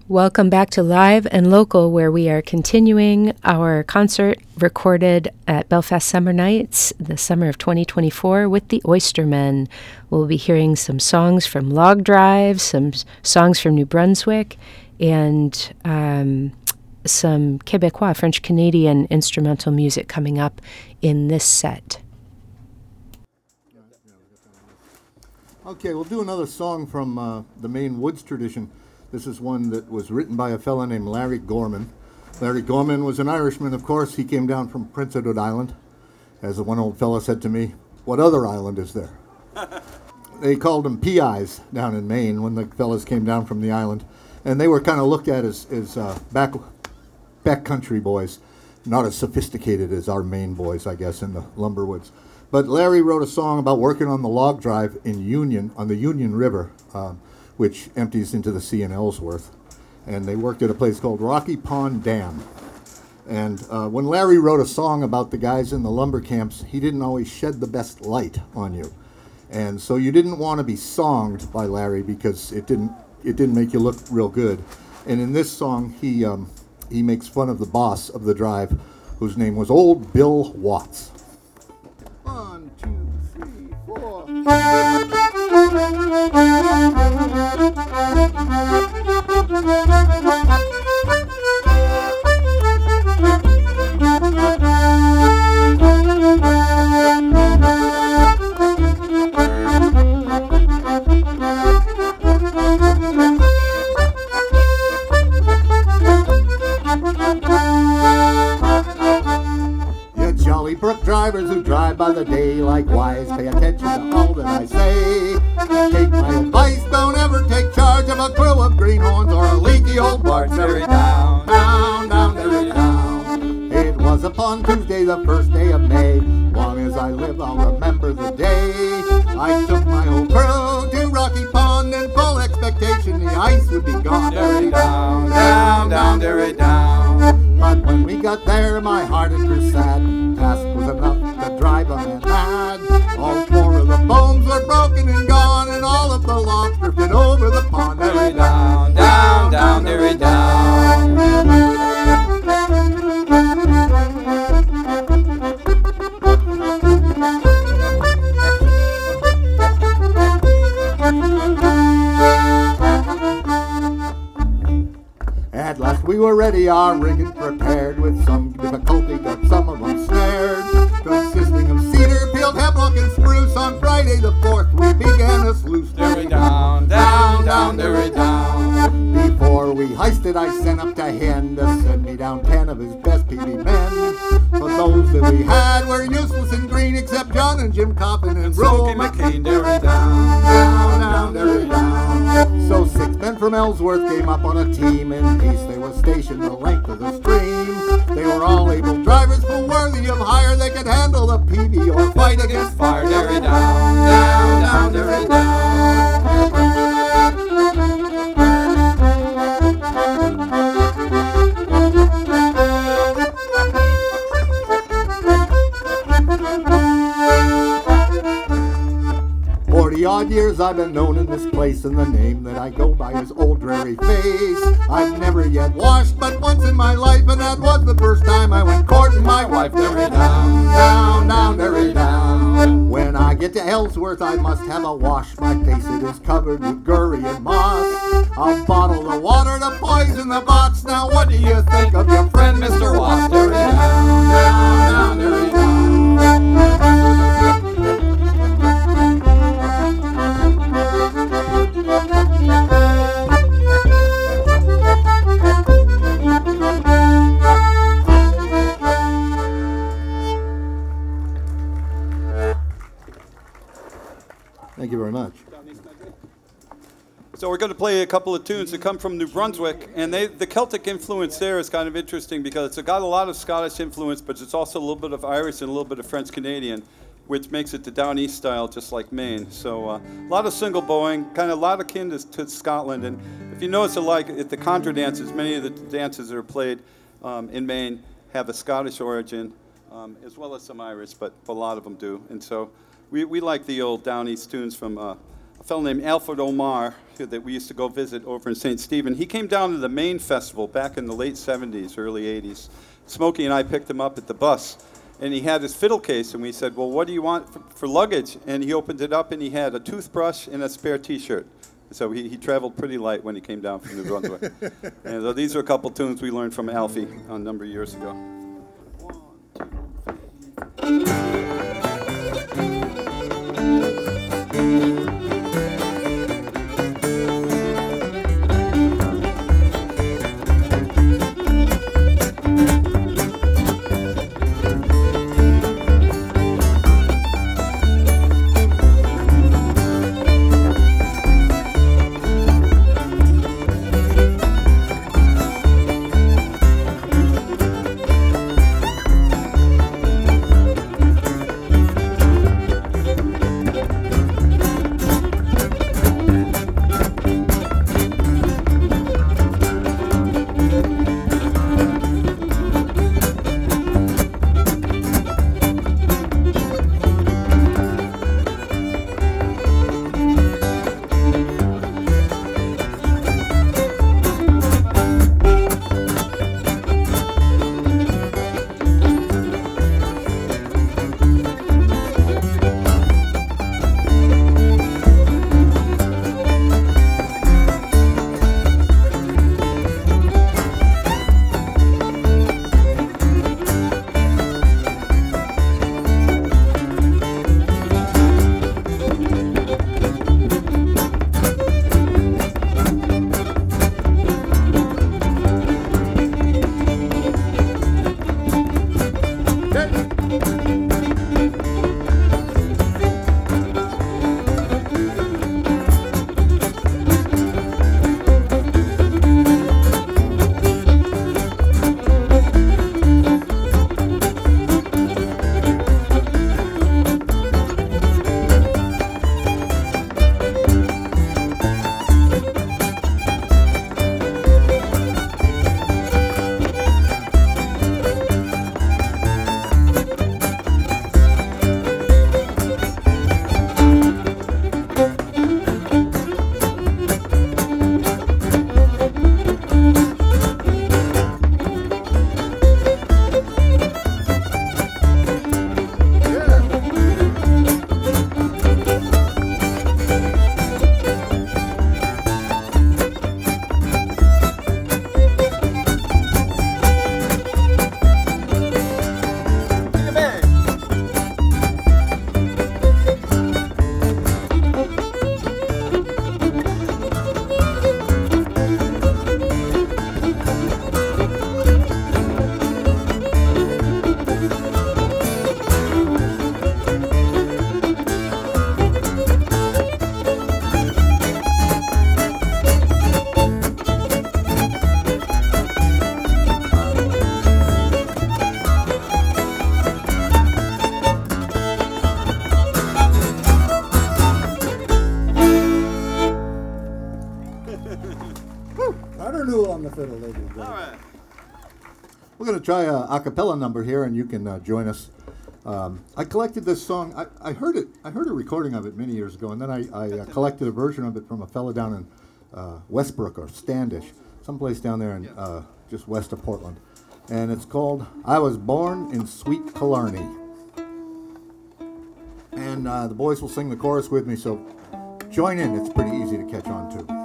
Welcome back to Live and Local, where we are continuing our concert recorded at Belfast Summer Nights, the summer of 2024, with the Oystermen. We'll be hearing some songs from Log Drive, some songs from New Brunswick, and some Québécois, French-Canadian instrumental music coming up in this set. Okay, we'll do another song from the Maine Woods tradition. This is one that was written by a fellow named Larry Gorman. Larry Gorman was an Irishman, of course. He came down from Prince Edward Island. As the one old fellow said to me, "What other island is there?" They called them PIs down in Maine when the fellas came down from the island. And they were kind of looked at as backcountry boys, not as sophisticated as our Maine boys, I guess, in the lumber woods. But Larry wrote a song about working on the log drive in Union, on the Union River, which empties into the sea in Ellsworth. And they worked at a place called Rocky Pond Dam. And when Larry wrote a song about the guys in the lumber camps, he didn't always shed the best light on you. And so you didn't want to be songed by Larry because it didn't make you look real good. And in this song, he makes fun of the boss of the drive, whose name was Old Bill Watts. 1, 2, 3, 4. Jolly brook drivers who drive by the day, likewise pay attention to all that I say. Take my advice, don't ever take charge of a crew of greenhorns or a leaky old barge. Derry down, down, down, Derry down. It was upon Tuesday, the first day of May. Long as I live, I'll remember the day. I took my whole crew to Rocky Pond in full expectation the ice would be gone. Derry down, down, down, Derry down. But when we got there, my heart it grew sad. Task was enough to drive a man mad. All 4 of the booms were broken and gone, and all of the logs drifted over the pond. Derry down, down, down, Derry down. At last we were ready, our rigging prepared. With some difficulty got some of them snared. Consisting of cedar, peeled hemlock, and spruce. On Friday the 4th we began a sluice. Derry down, down, down, Derry down. Before we hoisted, I sent up to Hen to send me down 10 of his best PB men. But those that we had were useless and green, except John and Jim Coppin and Roe McCain. Derry down, down, down, Derry down. So 6 men from Ellsworth came up on a team. In peace they were stationed the length of the stream. They were all able drivers, full worthy of hire. They could handle the PV or fight against fire. Derry down, down, down, Derry down. Odd years I've been known in this place, and the name that I go by is Old Dreary Face. I've never yet washed but once in my life, and that was the first time I went courting my wife. Derry down, down, down, Derry down. When I get to Ellsworth I must have a wash. My face it is covered with gurry and moss. I'll bottle the water to poison the box. Now what do you think of your friend Mr. Watts? Derry down, down, down, Derry down. Thank you very much. So we're going to play a couple of tunes that come from New Brunswick, and the Celtic influence there is kind of interesting because it's got a lot of Scottish influence, but it's also a little bit of Irish and a little bit of French-Canadian, which makes it the Down East style, just like Maine. So a lot of single bowing, kind of a lot akin to Scotland. And if you notice alike at the contra dances, many of the dances that are played in Maine have a Scottish origin, as well as some Irish, but a lot of them do. And so we like the old Down East tunes from fellow named Alfred Omar that we used to go visit over in St. Stephen. He came down to the Maine Festival back in the late 70s, early 80s. Smokey and I picked him up at the bus, and he had his fiddle case, and we said, well, what do you want for luggage? And he opened it up, and he had a toothbrush and a spare T-shirt. So he traveled pretty light when he came down from New Brunswick. And so these are a couple tunes we learned from Alfie a number of years ago. 1, 2, 3. on the fiddle, ladies and gentlemen. All right. We're going to try a cappella number here, and you can join us. I collected this song. I heard a recording of it many years ago, and then I collected a version of it from a fellow down in Westbrook or Standish, someplace down there in just west of Portland. And it's called "I Was Born in Sweet Killarney." And the boys will sing the chorus with me, so join in. It's pretty easy to catch on to.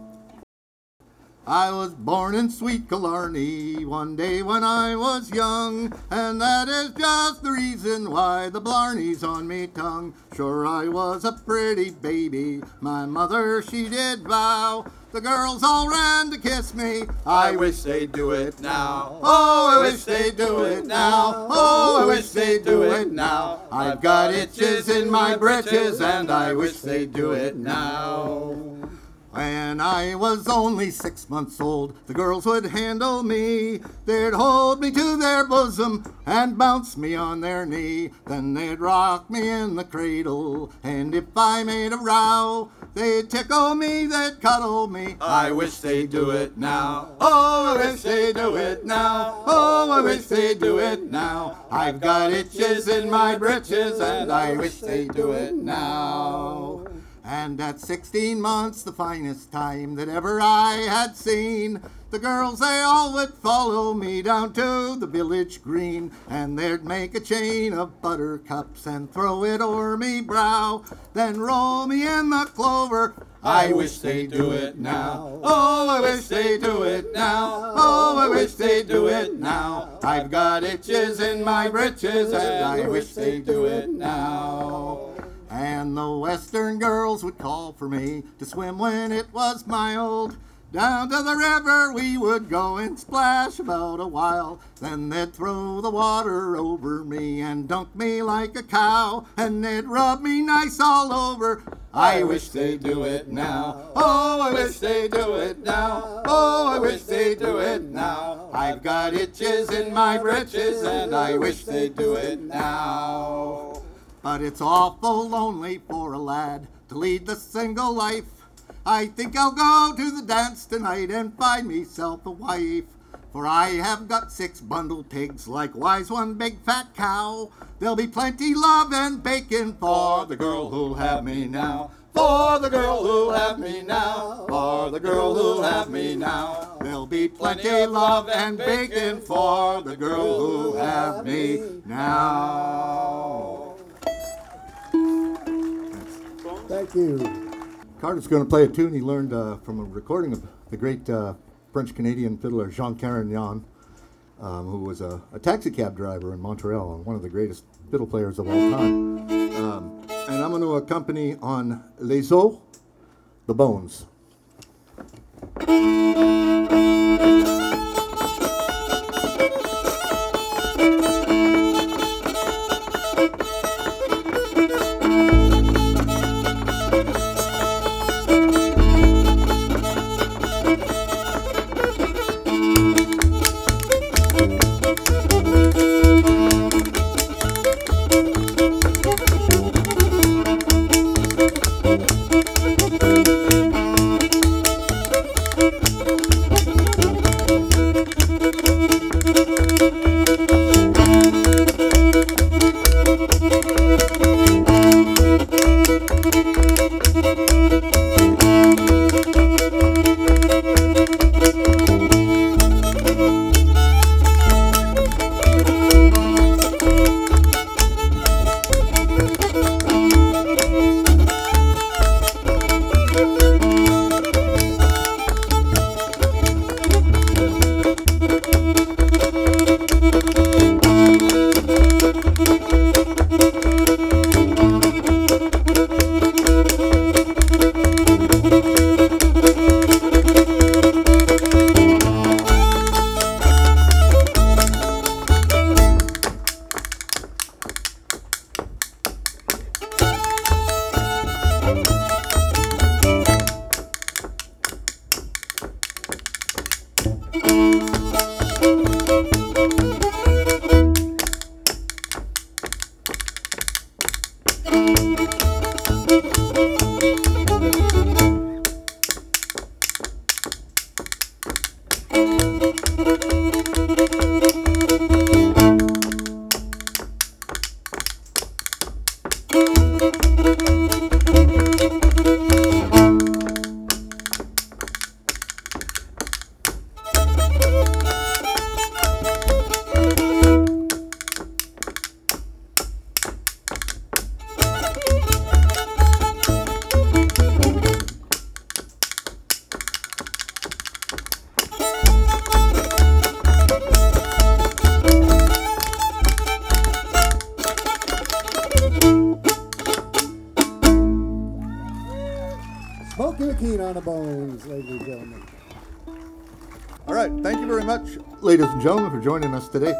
I was born in sweet Killarney one day when I was young, and that is just the reason why the blarney's on me tongue. Sure, I was a pretty baby, my mother she did vow. The girls all ran to kiss me, I wish they'd do it now. Oh, I wish they'd do it now. Oh, I wish they'd do it now. I've got itches in my britches, and I wish they'd do it now. When I was only 6 months old, the girls would handle me. They'd hold me to their bosom and bounce me on their knee. Then they'd rock me in the cradle, and if I made a row, they'd tickle me, they'd cuddle me. I wish they'd do it now. Oh, I wish they'd do it now. Oh, I wish they'd do it now. I've got itches in my britches, and I wish they'd do it now. And at 16 months, the finest time that ever I had seen, the girls, they all would follow me down to the village green, and they'd make a chain of buttercups and throw it o'er me brow, then roll me in the clover. I wish they'd do it now. Oh, I wish they'd do it now. Oh, I wish they'd do it now. I've got itches in my britches, and I wish they'd do it now. And the western girls would call for me to swim when it was mild. Down to the river we would go and splash about a while. Then they'd throw the water over me and dunk me like a cow, and they'd rub me nice all over. I wish they'd do it now. Oh, I wish they'd do it now. Oh, I wish they'd do it now. I've got itches in my britches, and I wish they'd do it now. But it's awful lonely for a lad to lead the single life. I think I'll go to the dance tonight and find myself a wife. For I have got 6 bundled pigs, likewise 1 big fat cow. There'll be plenty love and bacon for the girl who'll have me now. For the girl who'll have me now. For the girl who'll have me now. There'll be plenty love and bacon for the girl who'll have me now. Thank you. Carter's going to play a tune he learned from a recording of the great French-Canadian fiddler Jean Carignan, who was a taxi cab driver in Montreal and one of the greatest fiddle players of all time. And I'm going to accompany on Les Os, the Bones. Smokey McKean on the bones, ladies and gentlemen. All right, thank you very much, ladies and gentlemen, for joining us today.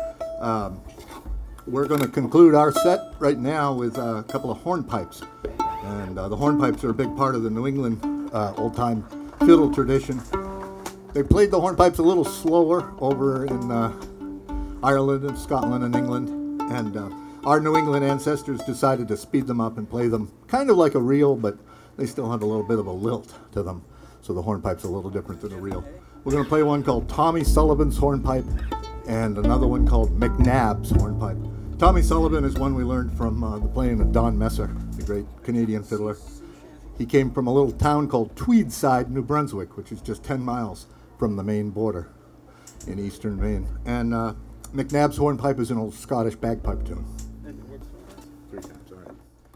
We're going to conclude our set right now with a couple of hornpipes. And the hornpipes are a big part of the New England old-time fiddle tradition. They played the hornpipes a little slower over in Ireland and Scotland and England. And our New England ancestors decided to speed them up and play them kind of like a reel, but they still have a little bit of a lilt to them. So the hornpipe's a little different than a reel. We're going to play one called Tommy Sullivan's Hornpipe and another one called McNabb's Hornpipe. Tommy Sullivan is one we learned from the playing of Don Messer, the great Canadian fiddler. He came from a little town called Tweedside, New Brunswick, which is just 10 miles from the Maine border in eastern Maine. And McNabb's Hornpipe is an old Scottish bagpipe tune. 3 times, all right.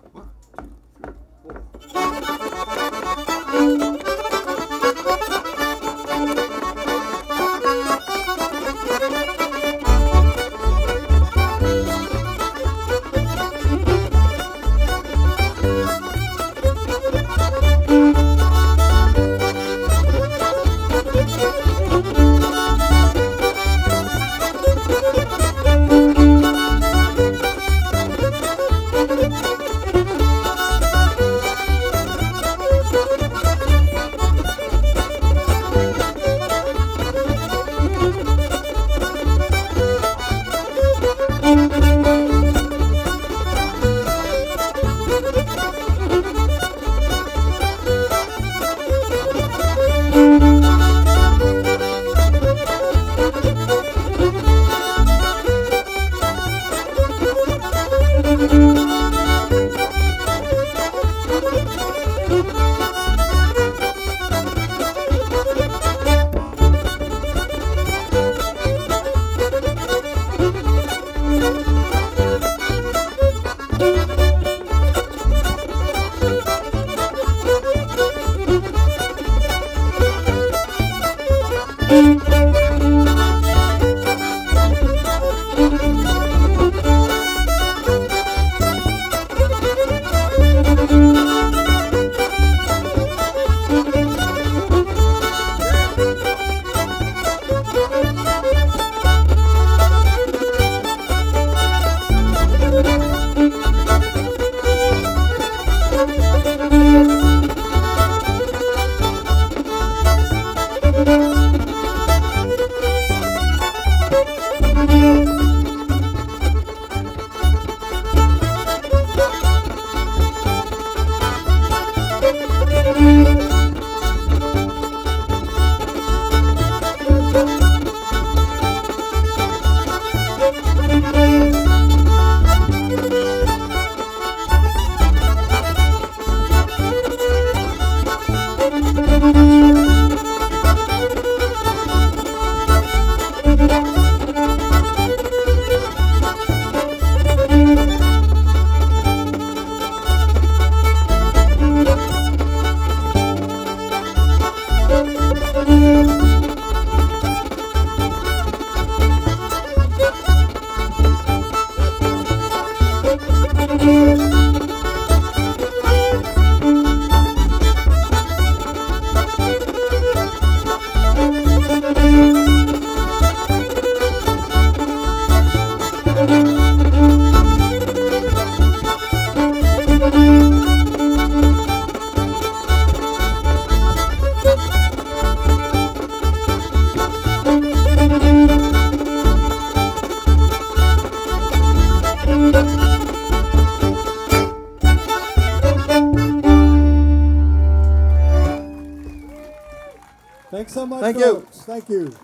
Thanks so much, Thank folks. Thank you.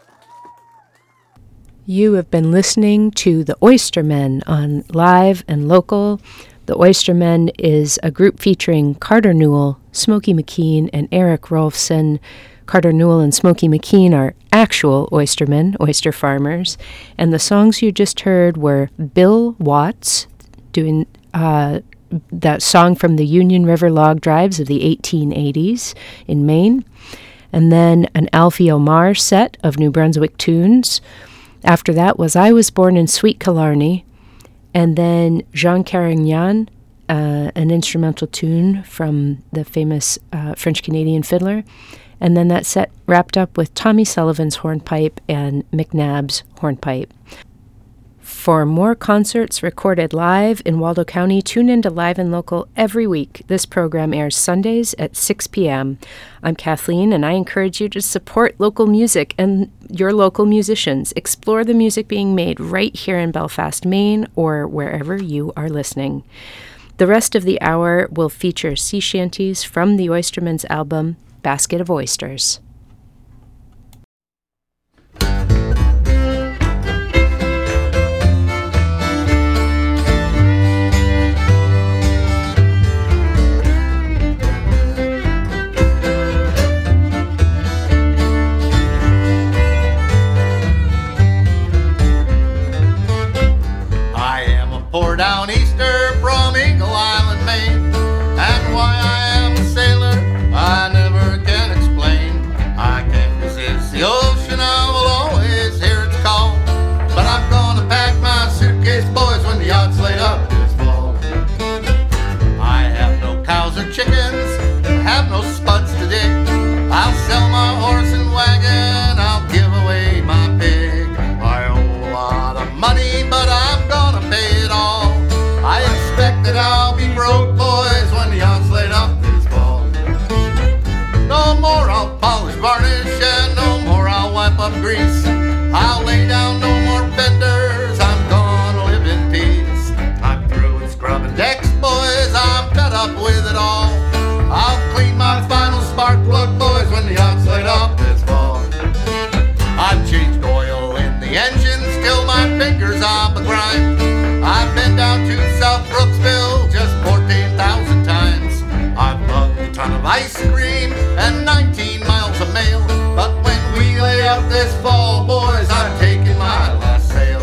You have been listening to the Oystermen on Live and Local. The Oystermen is a group featuring Carter Newell, Smokey McKean, and Eric Rolfson. Carter Newell and Smokey McKean are actual oystermen, oyster farmers. And the songs you just heard were Bill Watts doing that song from the Union River log drives of the 1880s in Maine. And then an Alfie Omar set of New Brunswick tunes. After that was I Was Born in Sweet Killarney. And then Jean Carignan, an instrumental tune from the famous French-Canadian fiddler. And then that set wrapped up with Tommy Sullivan's hornpipe and McNabb's hornpipe. For more concerts recorded live in Waldo County, tune in to Live and Local every week. This program airs Sundays at 6 p.m. I'm Kathleen, and I encourage you to support local music and your local musicians. Explore the music being made right here in Belfast, Maine, or wherever you are listening. The rest of the hour will feature sea shanties from the Oystermen's album, Basket of Oysters. grease. I'll lay down no more fenders, I'm gonna live in peace. I'm through with scrubbing decks, boys, I'm fed up with it all. I'll clean my final spark plug, boys, when the yacht's laid up this fall. I've changed oil in the engine, still my fingers on the grind. I've been down to South Brooksville just 14,000 times. I've lugged a ton of ice cream and 19 miles of mail. But when we lay up this fall, boys, I'm taking my last sail.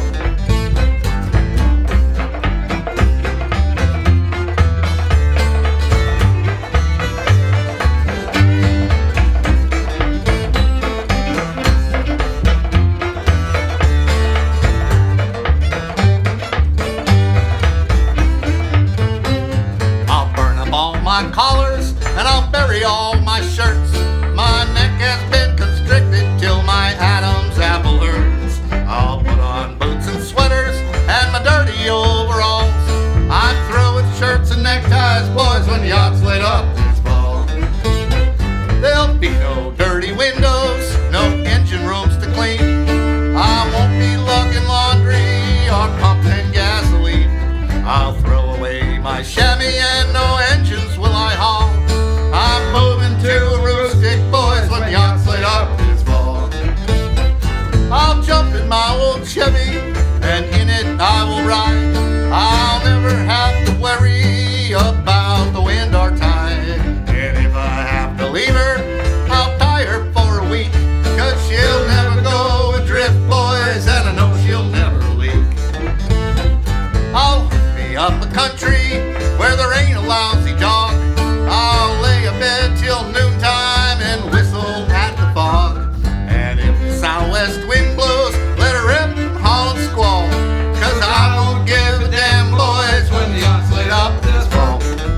My collars and I'll bury all my shirts. My neck has been constricted till my Adam's apple hurts. I'll put on boots and sweaters and my dirty overalls. I'm through with shirts and neckties, boys, when the yacht's laid up this fall. There'll be no dirty windows, no engine rooms to clean. I won't be lugging laundry or pumping gasoline. I'll throw away my chamois and no engines will I haul. I'm moving to a Rustic, boys, when the yacht's laid up this fall. I'll jump in my old Chevy and in it I will ride. I'll never have to worry about the wind or tide. And if I have to leave her, I'll tie her for a week, 'cause she'll never go adrift, boys, and I know she'll never leak. I'll be up the country where there ain't a lousy dog. I'll lay abed till noontime and whistle at the fog. And if the southwest wind blows, let her rip and haul and squall, 'cause I won't give a damn, boys, when the yacht's laid up this fall.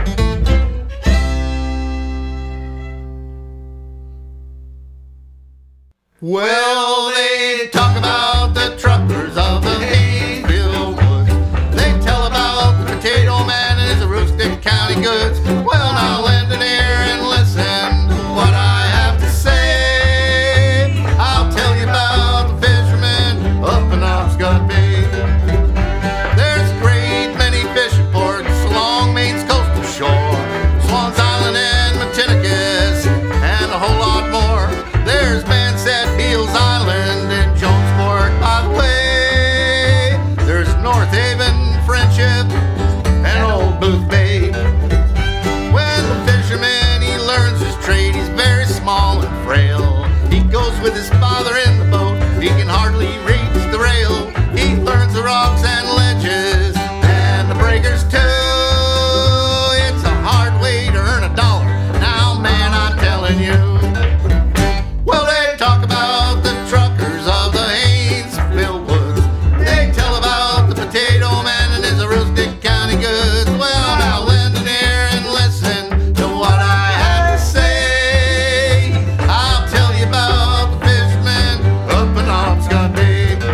Well, they talk about the truckers of the Haynesville woods. They tell about the potato man and his Aroostook County goods. Well, now lend an ear and listen to what I have to say. I'll tell you about the fishermen up in Obscott Bay. There's a great many fishing ports along Maine's coastal shore, Swans Island and Matinicus, and a whole lot more. There's Manset, Beals Island, and Jonesport by the way. There's North Haven, Friendship, and Old Booth Bay. When the fisherman, he learns his trade, he's very small and frail. He goes with his father in the boat, he can hardly reach the rail. He learns the rocks and ledges, and the breakers too. It's a hard way to earn a dollar, now man, I'm telling you. Well, they talk about the truckers of the Haynesville woods. They tell about the potato man and his Aroostook County goods. Well, now lend an ear and listen to what I have to say. I'll tell you about the fishermen up in Obscott Bay.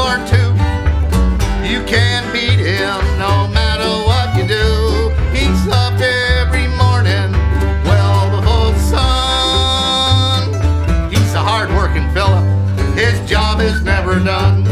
or two. You can't beat him no matter what you do. He's up every morning well before the sun. He's a hard-working fella. His job is never done.